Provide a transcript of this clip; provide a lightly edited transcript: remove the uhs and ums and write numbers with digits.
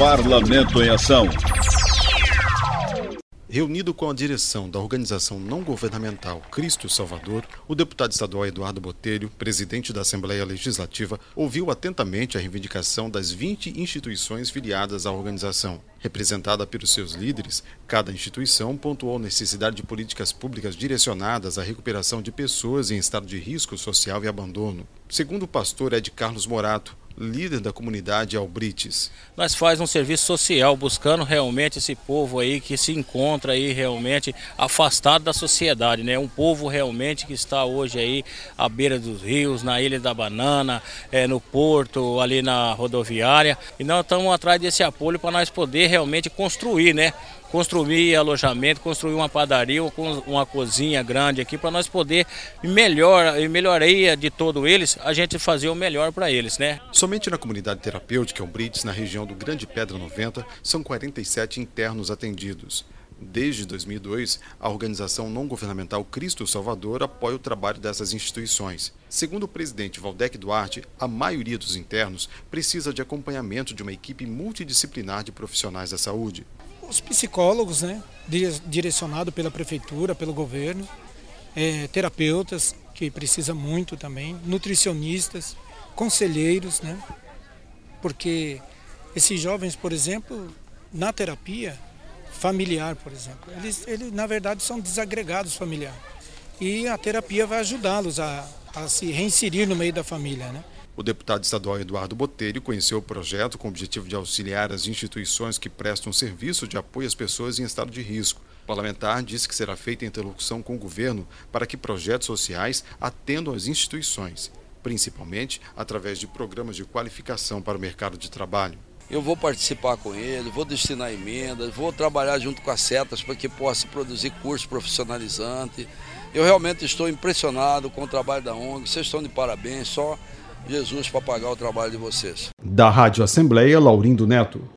Parlamento em Ação. Reunido com a direção da organização não governamental Cristo Salvador, o deputado estadual Eduardo Botelho, presidente da Assembleia Legislativa, ouviu atentamente a reivindicação das 20 instituições filiadas à organização. Representada pelos seus líderes, cada instituição pontuou a necessidade de políticas públicas direcionadas à recuperação de pessoas em estado de risco social e abandono. Segundo o pastor Ed Carlos Morato, líder da comunidade Albrites. Nós faz um serviço social buscando realmente esse povo aí que se encontra aí realmente afastado da sociedade, né? Um povo realmente que está hoje aí à beira dos rios, na Ilha da Banana, no porto, ali na rodoviária. E nós estamos atrás desse apoio para nós poder realmente construir, né? Construir alojamento, construir uma padaria, uma cozinha grande aqui para nós poder melhoria de todos eles, a gente fazer o melhor para eles, né? Somente na comunidade terapêutica Albrites, na região do Grande Pedra 90, são 47 internos atendidos. Desde 2002, a organização não governamental Cristo Salvador apoia o trabalho dessas instituições. Segundo o presidente Valdec Duarte, a maioria dos internos precisa de acompanhamento de uma equipe multidisciplinar de profissionais da saúde. Os psicólogos, né, direcionado pela prefeitura, pelo governo, terapeutas, que precisa muito também, nutricionistas, conselheiros, né, porque esses jovens, por exemplo, na terapia familiar, por exemplo, eles na verdade são desagregados familiares e a terapia vai ajudá-los a se reinserir no meio da família, né? O deputado estadual Eduardo Botelho conheceu o projeto com o objetivo de auxiliar as instituições que prestam serviço de apoio às pessoas em estado de risco. O parlamentar disse que será feita interlocução com o governo para que projetos sociais atendam às instituições, principalmente através de programas de qualificação para o mercado de trabalho. Eu vou participar com ele, vou destinar emendas, vou trabalhar junto com as setas para que possa produzir curso profissionalizante. Eu realmente estou impressionado com o trabalho da ONG, vocês estão de parabéns, só Jesus para pagar o trabalho de vocês. Da Rádio Assembleia, Laurindo Neto.